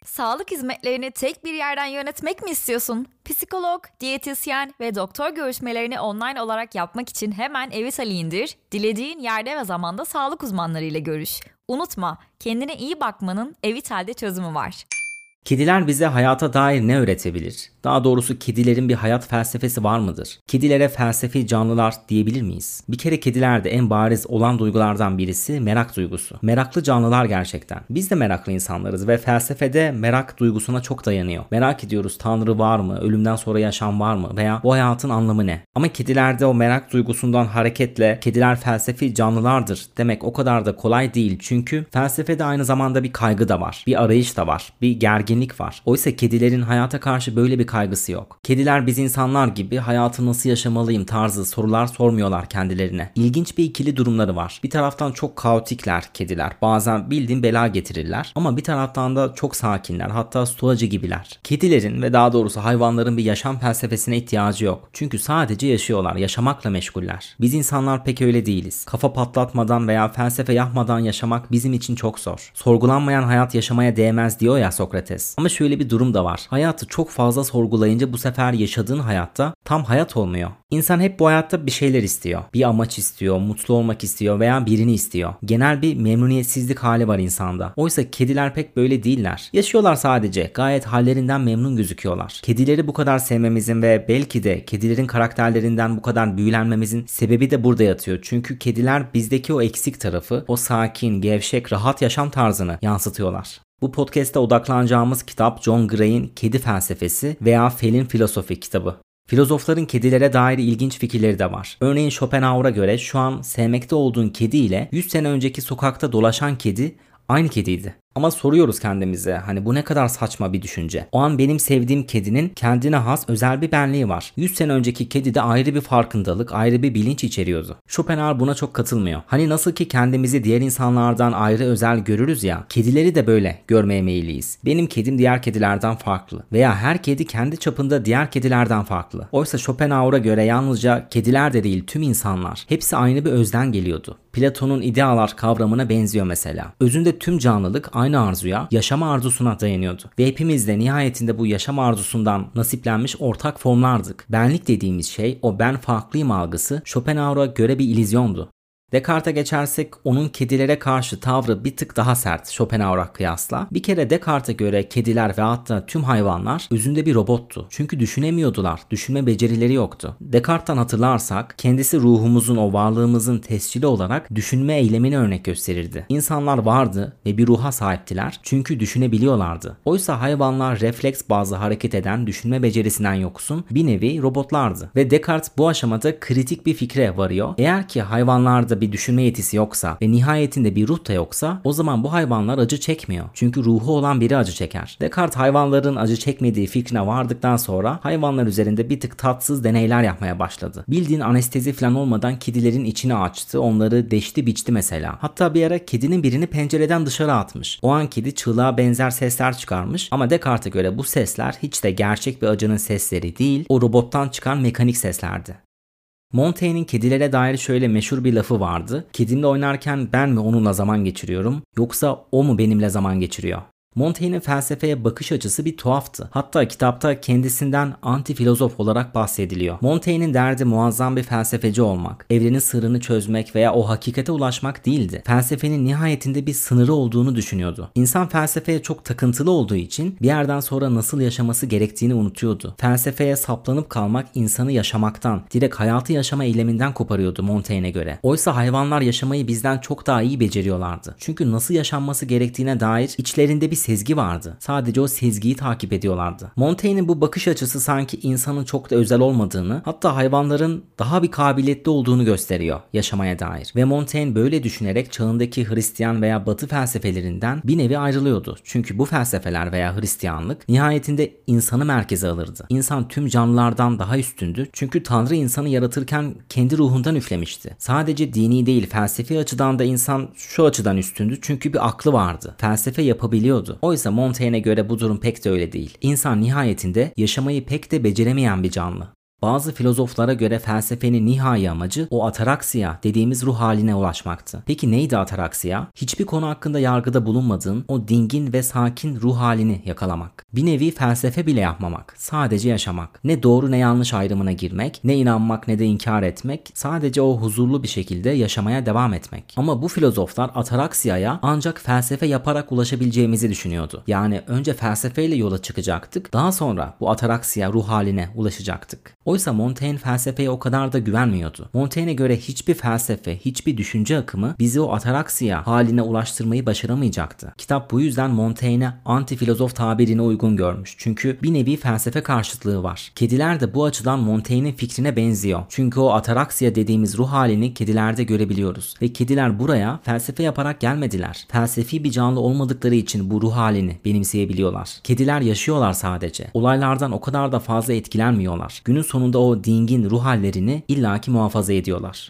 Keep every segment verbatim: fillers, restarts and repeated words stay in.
Sağlık hizmetlerini tek bir yerden yönetmek mi istiyorsun? Psikolog, diyetisyen ve doktor görüşmelerini online olarak yapmak için hemen Evitali indir, dilediğin yerde ve zamanda sağlık uzmanlarıyla görüş. Unutma, kendine iyi bakmanın Evital'de çözümü var. Kediler bize hayata dair ne öğretebilir? Daha doğrusu kedilerin bir hayat felsefesi var mıdır? Kedilere felsefi canlılar diyebilir miyiz? Bir kere kedilerde en bariz olan duygulardan birisi merak duygusu. Meraklı canlılar gerçekten. Biz de meraklı insanlarız ve felsefede merak duygusuna çok dayanıyor. Merak ediyoruz, Tanrı var mı? Ölümden sonra yaşam var mı? Veya bu hayatın anlamı ne? Ama kedilerde o merak duygusundan hareketle kediler felsefi canlılardır demek o kadar da kolay değil. Çünkü felsefede aynı zamanda bir kaygı da var. Bir arayış da var. Bir gerginlik var. Oysa kedilerin hayata karşı böyle bir kaygısı yok. Kediler biz insanlar gibi hayatı nasıl yaşamalıyım tarzı sorular sormuyorlar kendilerine. İlginç bir ikili durumları var. Bir taraftan çok kaotikler kediler. Bazen bildiğin bela getirirler. Ama bir taraftan da çok sakinler. Hatta stoacı gibiler. Kedilerin ve daha doğrusu hayvanların bir yaşam felsefesine ihtiyacı yok. Çünkü sadece yaşıyorlar. Yaşamakla meşguller. Biz insanlar pek öyle değiliz. Kafa patlatmadan veya felsefe yapmadan yaşamak bizim için çok zor. Sorgulanmayan hayat yaşamaya değmez diyor ya Sokrates. Ama şöyle bir durum da var. Hayatı çok fazla sorgulayınca bu sefer yaşadığın hayatta tam hayat olmuyor. İnsan hep bu hayatta bir şeyler istiyor. Bir amaç istiyor, mutlu olmak istiyor veya birini istiyor. Genel bir memnuniyetsizlik hali var insanda. Oysa kediler pek böyle değiller. Yaşıyorlar sadece. Gayet hallerinden memnun gözüküyorlar. Kedileri bu kadar sevmemizin ve belki de kedilerin karakterlerinden bu kadar büyülenmemizin sebebi de burada yatıyor. Çünkü kediler bizdeki o eksik tarafı, o sakin, gevşek, rahat yaşam tarzını yansıtıyorlar. Bu podcast'te odaklanacağımız kitap John Gray'in Kedi Felsefesi veya Felin Filosofi kitabı. Filozofların kedilere dair ilginç fikirleri de var. Örneğin Schopenhauer'a göre şu an sevmekte olduğun kedi ile yüz sene önceki sokakta dolaşan kedi aynı kediydi. Ama soruyoruz kendimize, hani bu ne kadar saçma bir düşünce. O an benim sevdiğim kedinin kendine has özel bir benliği var. yüz sene önceki kedide ayrı bir farkındalık, ayrı bir bilinç içeriyordu. Schopenhauer buna çok katılmıyor. Hani nasıl ki kendimizi diğer insanlardan ayrı özel görürüz ya, kedileri de böyle görmeye meyilliyiz. Benim kedim diğer kedilerden farklı. Veya her kedi kendi çapında diğer kedilerden farklı. Oysa Schopenhauer'a göre yalnızca kediler de değil tüm insanlar. Hepsi aynı bir özden geliyordu. Platon'un idealar kavramına benziyor mesela. Özünde tüm canlılık aynı arzuya, yaşam arzusuna dayanıyordu. Ve hepimiz de nihayetinde bu yaşam arzusundan nasiplenmiş ortak formlardık. Benlik dediğimiz şey, o ben farklıyım algısı Schopenhauer'a göre bir illüzyondu. Descartes'e geçersek onun kedilere karşı tavrı bir tık daha sert Schopenhauer'a kıyasla. Bir kere Descartes'e göre kediler ve hatta tüm hayvanlar özünde bir robottu. Çünkü düşünemiyordular, düşünme becerileri yoktu. Descartes'ten hatırlarsak kendisi ruhumuzun, o varlığımızın tescili olarak düşünme eylemini örnek gösterirdi. İnsanlar vardı ve bir ruha sahiptiler çünkü düşünebiliyorlardı. Oysa hayvanlar refleks bazlı hareket eden, düşünme becerisinden yoksun bir nevi robotlardı. Ve Descartes bu aşamada kritik bir fikre varıyor. Eğer ki hayvanlarda bir düşünme yetisi yoksa ve nihayetinde bir ruh da yoksa o zaman bu hayvanlar acı çekmiyor. Çünkü ruhu olan biri acı çeker. Descartes hayvanların acı çekmediği fikrine vardıktan sonra hayvanlar üzerinde bir tık tatsız deneyler yapmaya başladı. Bildiğin anestezi falan olmadan kedilerin içini açtı, onları deşti biçti mesela. Hatta bir ara kedinin birini pencereden dışarı atmış. O an kedi çığlığa benzer sesler çıkarmış ama Descartes'e göre bu sesler hiç de gerçek bir acının sesleri değil, o robottan çıkan mekanik seslerdi. Montaigne'in kedilere dair şöyle meşhur bir lafı vardı. Kedimle oynarken ben mi onunla zaman geçiriyorum yoksa o mu benimle zaman geçiriyor? Montaigne'in felsefeye bakış açısı bir tuhaftı. Hatta kitapta kendisinden anti filozof olarak bahsediliyor. Montaigne'in derdi muazzam bir felsefeci olmak, evrenin sırrını çözmek veya o hakikate ulaşmak değildi. Felsefenin nihayetinde bir sınırı olduğunu düşünüyordu. İnsan felsefeye çok takıntılı olduğu için bir yerden sonra nasıl yaşaması gerektiğini unutuyordu. Felsefeye saplanıp kalmak insanı yaşamaktan, direkt hayatı yaşama eyleminden koparıyordu Montaigne'e göre. Oysa hayvanlar yaşamayı bizden çok daha iyi beceriyorlardı. Çünkü nasıl yaşanması gerektiğine dair içlerinde bir sezgi vardı. Sadece o sezgiyi takip ediyorlardı. Montaigne'in bu bakış açısı sanki insanın çok da özel olmadığını, hatta hayvanların daha bir kabiliyetli olduğunu gösteriyor yaşamaya dair. Ve Montaigne böyle düşünerek çağındaki Hristiyan veya Batı felsefelerinden bir nevi ayrılıyordu. Çünkü bu felsefeler veya Hristiyanlık nihayetinde insanı merkeze alırdı. İnsan tüm canlılardan daha üstündü. Çünkü Tanrı insanı yaratırken kendi ruhundan üflemişti. Sadece dini değil, felsefi açıdan da insan şu açıdan üstündü. Çünkü bir aklı vardı. Felsefe yapabiliyordu. Oysa Montaigne'e göre bu durum pek de öyle değil. İnsan nihayetinde yaşamayı pek de beceremeyen bir canlı. Bazı filozoflara göre felsefenin nihai amacı o ataraksiya dediğimiz ruh haline ulaşmaktı. Peki neydi ataraksiya? Hiçbir konu hakkında yargıda bulunmadığın o dingin ve sakin ruh halini yakalamak. Bir nevi felsefe bile yapmamak, sadece yaşamak. Ne doğru ne yanlış ayrımına girmek, ne inanmak ne de inkar etmek, sadece o huzurlu bir şekilde yaşamaya devam etmek. Ama bu filozoflar ataraksiyaya ancak felsefe yaparak ulaşabileceğimizi düşünüyordu. Yani önce felsefeyle yola çıkacaktık, daha sonra bu ataraksiya ruh haline ulaşacaktık. Oysa Montaigne felsefeye o kadar da güvenmiyordu. Montaigne'e göre hiçbir felsefe, hiçbir düşünce akımı bizi o ataraksiya haline ulaştırmayı başaramayacaktı. Kitap bu yüzden Montaigne'e anti-filozof tabirini uygun görmüş. Çünkü bir nevi felsefe karşıtlığı var. Kediler de bu açıdan Montaigne'in fikrine benziyor. Çünkü o ataraksiya dediğimiz ruh halini kedilerde görebiliyoruz. Ve kediler buraya felsefe yaparak gelmediler. Felsefi bir canlı olmadıkları için bu ruh halini benimseyebiliyorlar. Kediler yaşıyorlar sadece. Olaylardan o kadar da fazla etkilenmiyorlar. Günün sonunda o dingin ruh hallerini illaki muhafaza ediyorlar.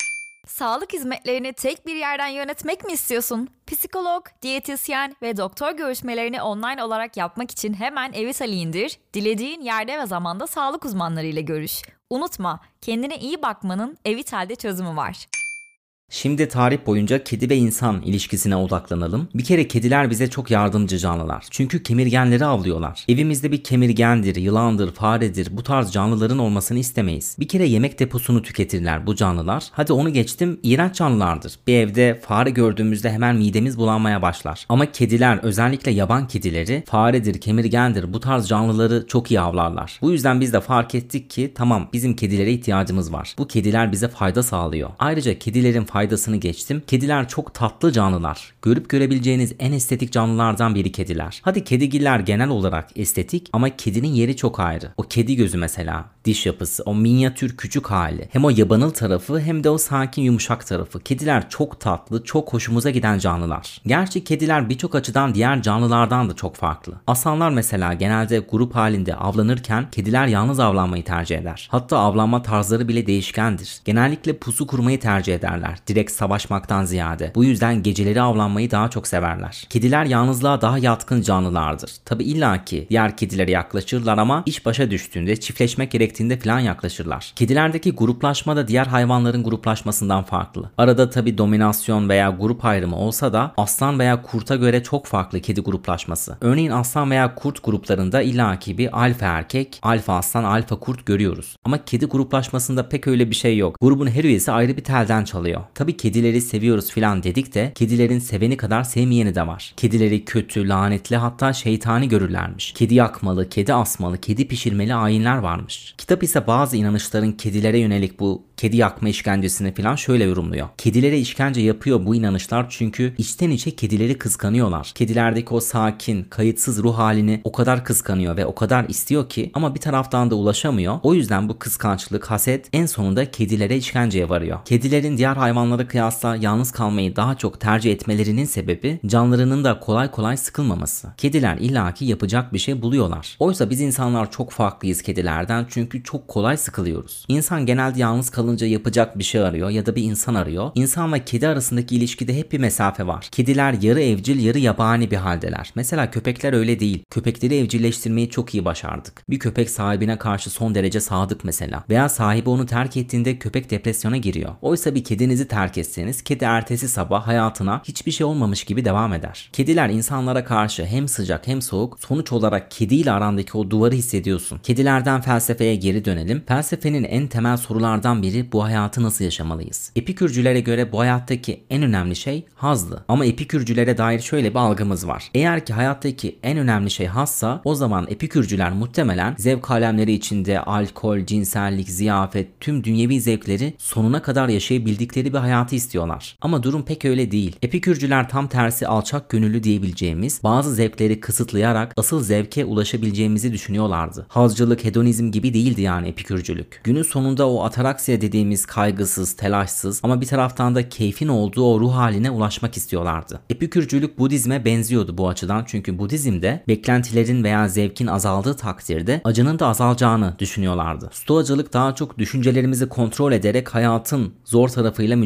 Sağlık hizmetlerini tek bir yerden yönetmek mi istiyorsun? Psikolog, diyetisyen ve doktor görüşmelerini online olarak yapmak için hemen Evitali indir, dilediğin yerde ve zamanda sağlık uzmanlarıyla görüş. Unutma, kendine iyi bakmanın Evital'de çözümü var. Şimdi tarih boyunca kedi ve insan ilişkisine odaklanalım. Bir kere kediler bize çok yardımcı canlılar. Çünkü kemirgenleri avlıyorlar. Evimizde bir kemirgendir, yılandır, faredir bu tarz canlıların olmasını istemeyiz. Bir kere yemek deposunu tüketirler bu canlılar. Hadi onu geçtim, iğrenç canlılardır. Bir evde fare gördüğümüzde hemen midemiz bulanmaya başlar. Ama kediler, özellikle yaban kedileri faredir, kemirgendir bu tarz canlıları çok iyi avlarlar. Bu yüzden biz de fark ettik ki tamam, bizim kedilere ihtiyacımız var. Bu kediler bize fayda sağlıyor. Ayrıca kedilerin faydasını geçtim. Kediler çok tatlı canlılar. Görüp görebileceğiniz en estetik canlılardan biri kediler. Hadi kedigiller genel olarak estetik ama kedinin yeri çok ayrı. O kedi gözü mesela, diş yapısı, o minyatür küçük hali. Hem o yabanıl tarafı hem de o sakin yumuşak tarafı. Kediler çok tatlı, çok hoşumuza giden canlılar. Gerçi kediler birçok açıdan diğer canlılardan da çok farklı. Aslanlar mesela genelde grup halinde avlanırken kediler yalnız avlanmayı tercih eder. Hatta avlanma tarzları bile değişkendir. Genellikle pusu kurmayı tercih ederler. Direkt savaşmaktan ziyade. Bu yüzden geceleri avlanmayı daha çok severler. Kediler yalnızlığa daha yatkın canlılardır. Tabi illaki diğer kedilere yaklaşırlar ama iş başa düştüğünde, çiftleşmek gerektiğinde falan yaklaşırlar. Kedilerdeki gruplaşma da diğer hayvanların gruplaşmasından farklı. Arada tabi dominasyon veya grup ayrımı olsa da aslan veya kurta göre çok farklı kedi gruplaşması. Örneğin aslan veya kurt gruplarında illaki bir alfa erkek, alfa aslan, alfa kurt görüyoruz. Ama kedi gruplaşmasında pek öyle bir şey yok. Grubun her üyesi ayrı bir telden çalıyor. Tabii kedileri seviyoruz filan dedik de kedilerin seveni kadar sevmeyeni de var. Kedileri kötü, lanetli hatta şeytani görürlermiş. Kedi yakmalı, kedi asmalı, kedi pişirmeli ayinler varmış. Kitap ise bazı inanışların kedilere yönelik bu kedi yakma işkencesini filan şöyle yorumluyor. Kedilere işkence yapıyor bu inanışlar çünkü içten içe kedileri kıskanıyorlar. Kedilerdeki o sakin, kayıtsız ruh halini o kadar kıskanıyor ve o kadar istiyor ki ama bir taraftan da ulaşamıyor. O yüzden bu kıskançlık, haset en sonunda kedilere işkenceye varıyor. Kedilerin diğer hayvanlara kıyasla yalnız kalmayı daha çok tercih etmelerinin sebebi canlarının da kolay kolay sıkılmaması. Kediler illaki yapacak bir şey buluyorlar. Oysa biz insanlar çok farklıyız kedilerden çünkü çok kolay sıkılıyoruz. İnsan genelde yalnız kalınca yapacak bir şey arıyor ya da bir insan arıyor. İnsan ve kedi arasındaki ilişkide hep bir mesafe var. Kediler yarı evcil yarı yabani bir haldeler. Mesela köpekler öyle değil. Köpekleri evcilleştirmeyi çok iyi başardık. Bir köpek sahibine karşı son derece sadık mesela. Veya sahibi onu terk ettiğinde köpek depresyona giriyor. Oysa bir kedinizi terk etseniz kedi ertesi sabah hayatına hiçbir şey olmamış gibi devam eder. Kediler insanlara karşı hem sıcak hem soğuk. Sonuç olarak kediyle arandaki o duvarı hissediyorsun. Kedilerden felsefeye geri dönelim. Felsefenin en temel sorulardan biri bu hayatı nasıl yaşamalıyız? Epikürcülere göre bu hayattaki en önemli şey hazdı. Ama epikürcülere dair şöyle bir algımız var. Eğer ki hayattaki en önemli şey hazsa o zaman epikürcüler muhtemelen zevk alemleri içinde alkol, cinsellik, ziyafet, tüm dünyevi zevkleri sonuna kadar yaşayabildikleri bir hayatı istiyorlar. Ama durum pek öyle değil. Epikürcüler tam tersi alçak gönüllü diyebileceğimiz bazı zevkleri kısıtlayarak asıl zevke ulaşabileceğimizi düşünüyorlardı. Hazcılık, hedonizm gibi değildi yani epikürcülük. Günün sonunda o ataraksiya dediğimiz kaygısız, telaşsız ama bir taraftan da keyfin olduğu o ruh haline ulaşmak istiyorlardı. Epikürcülük Budizme benziyordu bu açıdan çünkü Budizm'de beklentilerin veya zevkin azaldığı takdirde acının da azalacağını düşünüyorlardı. Stoacılık daha çok düşüncelerimizi kontrol ederek hayatın zor tarafıyla mücadele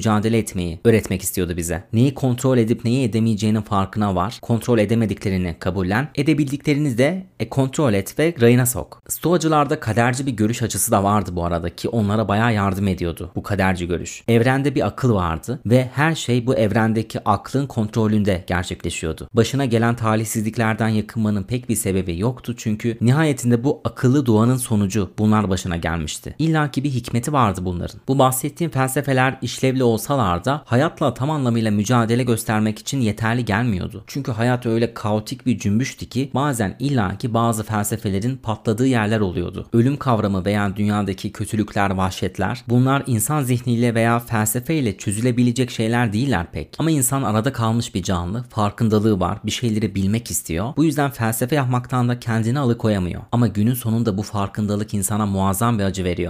mücadele etmeyi öğretmek istiyordu bize. Neyi kontrol edip neyi edemeyeceğinin farkına var. Kontrol edemediklerini kabullen. Edebildiklerini de e, kontrol et ve rayına sok. Stoacılarda kaderci bir görüş açısı da vardı bu arada ki onlara bayağı yardım ediyordu bu kaderci görüş. Evrende bir akıl vardı ve her şey bu evrendeki aklın kontrolünde gerçekleşiyordu. Başına gelen talihsizliklerden yakınmanın pek bir sebebi yoktu çünkü nihayetinde bu akıllı duanın sonucu bunlar başına gelmişti. İlla ki bir hikmeti vardı bunların. Bu bahsettiğim felsefeler işlevli olsalar da hayatla tam anlamıyla mücadele göstermek için yeterli gelmiyordu. Çünkü hayat öyle kaotik bir cümbüştü ki bazen illa ki bazı felsefelerin patladığı yerler oluyordu. Ölüm kavramı veya dünyadaki kötülükler, vahşetler bunlar insan zihniyle veya felsefeyle çözülebilecek şeyler değiller pek. Ama insan arada kalmış bir canlı, farkındalığı var, bir şeyleri bilmek istiyor. Bu yüzden felsefe yapmaktan da kendini alıkoyamıyor. Ama günün sonunda bu farkındalık insana muazzam bir acı veriyor.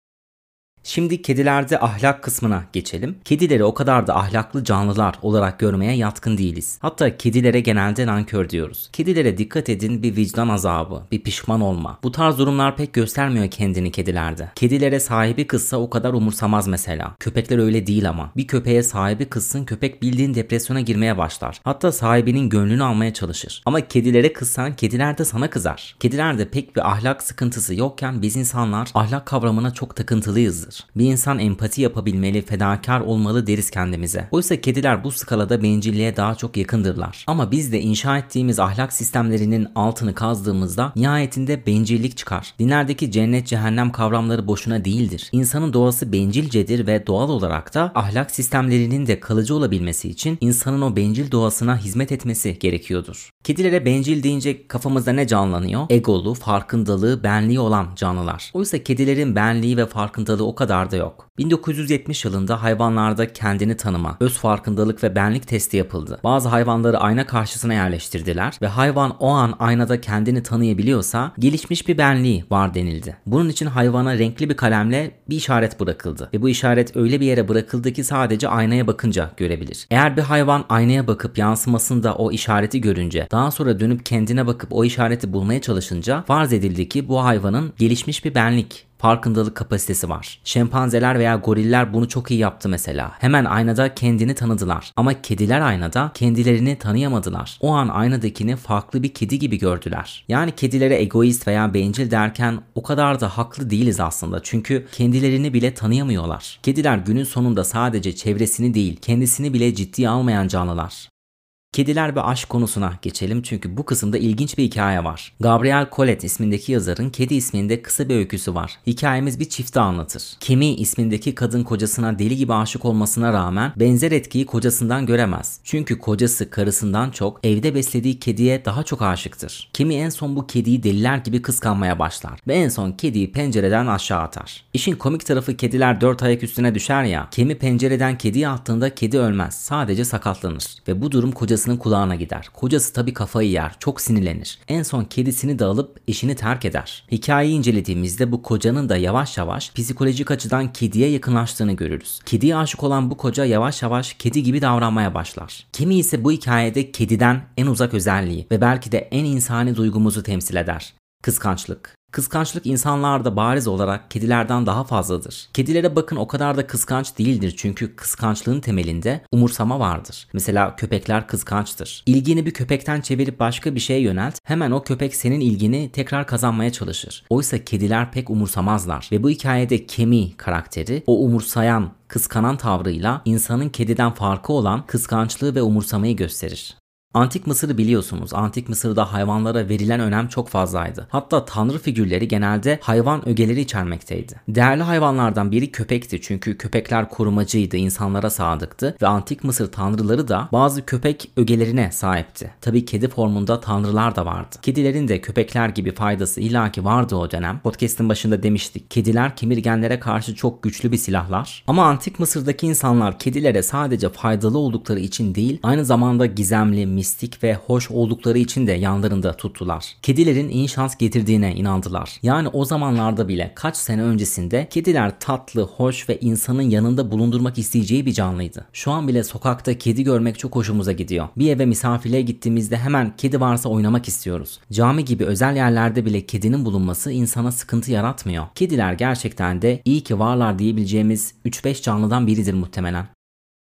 Şimdi kedilerde ahlak kısmına geçelim. Kedileri o kadar da ahlaklı canlılar olarak görmeye yatkın değiliz. Hatta kedilere genelde nankör diyoruz. Kedilere dikkat edin, bir vicdan azabı, bir pişman olma. Bu tarz durumlar pek göstermiyor kendini kedilerde. Kedilere sahibi kızsa o kadar umursamaz mesela. Köpekler öyle değil ama. Bir köpeğe sahibi kızsın, köpek bildiğin depresyona girmeye başlar. Hatta sahibinin gönlünü almaya çalışır. Ama kedilere kızsan kediler de sana kızar. Kedilerde pek bir ahlak sıkıntısı yokken biz insanlar ahlak kavramına çok takıntılıyızdır. Bir insan empati yapabilmeli, fedakar olmalı deriz kendimize. Oysa kediler bu skalada bencilliğe daha çok yakındırlar. Ama biz de inşa ettiğimiz ahlak sistemlerinin altını kazdığımızda nihayetinde bencillik çıkar. Dinlerdeki cennet cehennem kavramları boşuna değildir. İnsanın doğası bencilcedir ve doğal olarak da ahlak sistemlerinin de kalıcı olabilmesi için insanın o bencil doğasına hizmet etmesi gerekiyordur. Kedilere bencil deyince kafamızda ne canlanıyor? Egolu, farkındalığı, benliği olan canlılar. Oysa kedilerin benliği ve farkındalığı o kadar da yok. bin dokuz yüz yetmiş yılında hayvanlarda kendini tanıma, öz farkındalık ve benlik testi yapıldı. Bazı hayvanları ayna karşısına yerleştirdiler ve hayvan o an aynada kendini tanıyabiliyorsa gelişmiş bir benliği var denildi. Bunun için hayvana renkli bir kalemle bir işaret bırakıldı ve bu işaret öyle bir yere bırakıldı ki sadece aynaya bakınca görebilir. Eğer bir hayvan aynaya bakıp yansımasında o işareti görünce daha sonra dönüp kendine bakıp o işareti bulmaya çalışınca farz edildi ki bu hayvanın gelişmiş bir benlik, farkındalık kapasitesi var. Şempanzeler veya goriller bunu çok iyi yaptı mesela. Hemen aynada kendini tanıdılar. Ama kediler aynada kendilerini tanıyamadılar. O an aynadakini farklı bir kedi gibi gördüler. Yani kedilere egoist veya bencil derken o kadar da haklı değiliz aslında. Çünkü kendilerini bile tanıyamıyorlar. Kediler günün sonunda sadece çevresini değil, kendisini bile ciddiye almayan canlılar. Kediler ve aşk konusuna geçelim çünkü bu kısımda ilginç bir hikaye var. Gabriel Colette ismindeki yazarın Kedi isminde kısa bir öyküsü var. Hikayemiz bir çifti anlatır. Kimi ismindeki kadın kocasına deli gibi aşık olmasına rağmen benzer etkiyi kocasından göremez. Çünkü kocası karısından çok evde beslediği kediye daha çok aşıktır. Kimi en son bu kediyi deliler gibi kıskanmaya başlar ve en son kediyi pencereden aşağı atar. İşin komik tarafı kediler dört ayak üstüne düşer ya, Kimi pencereden kediyi attığında kedi ölmez, sadece sakatlanır ve bu durum kocası kulağına gider. Kocası tabii kafayı yer, çok sinirlenir. En son kedisini de alıp eşini terk eder. Hikayeyi incelediğimizde bu kocanın da yavaş yavaş psikolojik açıdan kediye yakınlaştığını görürüz. Kediye aşık olan bu koca yavaş yavaş kedi gibi davranmaya başlar. Kimi ise bu hikayede kediden en uzak özelliği ve belki de en insani duygumuzu temsil eder. Kıskançlık. Kıskançlık insanlarda bariz olarak kedilerden daha fazladır. Kedilere bakın o kadar da kıskanç değildir çünkü kıskançlığın temelinde umursama vardır. Mesela köpekler kıskançtır. İlgini bir köpekten çevirip başka bir şeye yönelt, hemen o köpek senin ilgini tekrar kazanmaya çalışır. Oysa kediler pek umursamazlar ve bu hikayede Kemi karakteri o umursayan, kıskanan tavrıyla insanın kediden farkı olan kıskançlığı ve umursamayı gösterir. Antik Mısır'ı biliyorsunuz. Antik Mısır'da hayvanlara verilen önem çok fazlaydı. Hatta tanrı figürleri genelde hayvan ögeleri içermekteydi. Değerli hayvanlardan biri köpekti çünkü köpekler korumacıydı, insanlara sadıktı ve Antik Mısır tanrıları da bazı köpek ögelerine sahipti. Tabii kedi formunda tanrılar da vardı. Kedilerin de köpekler gibi faydası illaki vardı o dönem. Podcast'ın başında demiştik. Kediler kemirgenlere karşı çok güçlü bir silahlar. Ama Antik Mısır'daki insanlar kedilere sadece faydalı oldukları için değil, aynı zamanda gizemli, mistik ve hoş oldukları için de yanlarında tuttular. Kedilerin iyi şans getirdiğine inandılar. Yani o zamanlarda bile kaç sene öncesinde kediler tatlı, hoş ve insanın yanında bulundurmak isteyeceği bir canlıydı. Şu an bile sokakta kedi görmek çok hoşumuza gidiyor. Bir eve misafirliğe gittiğimizde hemen kedi varsa oynamak istiyoruz. Cami gibi özel yerlerde bile kedinin bulunması insana sıkıntı yaratmıyor. Kediler gerçekten de iyi ki varlar diyebileceğimiz üç beş canlıdan biridir muhtemelen.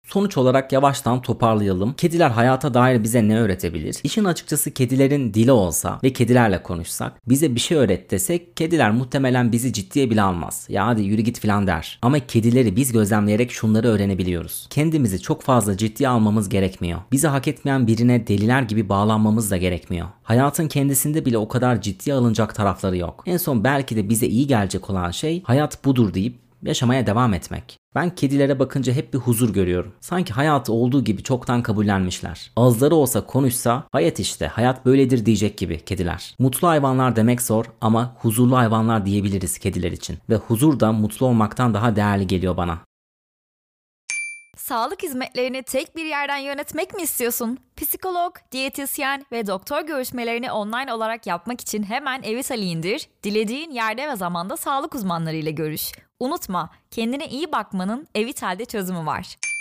Sonuç olarak yavaştan toparlayalım. Kediler hayata dair bize ne öğretebilir? İşin açıkçası kedilerin dili olsa ve kedilerle konuşsak, bize bir şey öğret desek, kediler muhtemelen bizi ciddiye bile almaz. Ya hadi yürü git filan der. Ama kedileri biz gözlemleyerek şunları öğrenebiliyoruz. Kendimizi çok fazla ciddiye almamız gerekmiyor. Bizi hak etmeyen birine deliler gibi bağlanmamız da gerekmiyor. Hayatın kendisinde bile o kadar ciddiye alınacak tarafları yok. En son belki de bize iyi gelecek olan şey hayat budur deyip yaşamaya devam etmek. Ben kedilere bakınca hep bir huzur görüyorum. Sanki hayatı olduğu gibi çoktan kabullenmişler. Ağızları olsa konuşsa hayat işte, hayat böyledir diyecek gibi kediler. Mutlu hayvanlar demek zor ama huzurlu hayvanlar diyebiliriz kediler için. Ve huzur da mutlu olmaktan daha değerli geliyor bana. Sağlık hizmetlerini tek bir yerden yönetmek mi istiyorsun? Psikolog, diyetisyen ve doktor görüşmelerini online olarak yapmak için hemen Evitali indir, dilediğin yerde ve zamanda sağlık uzmanlarıyla görüş. Unutma, kendine iyi bakmanın Evital'de çözümü var.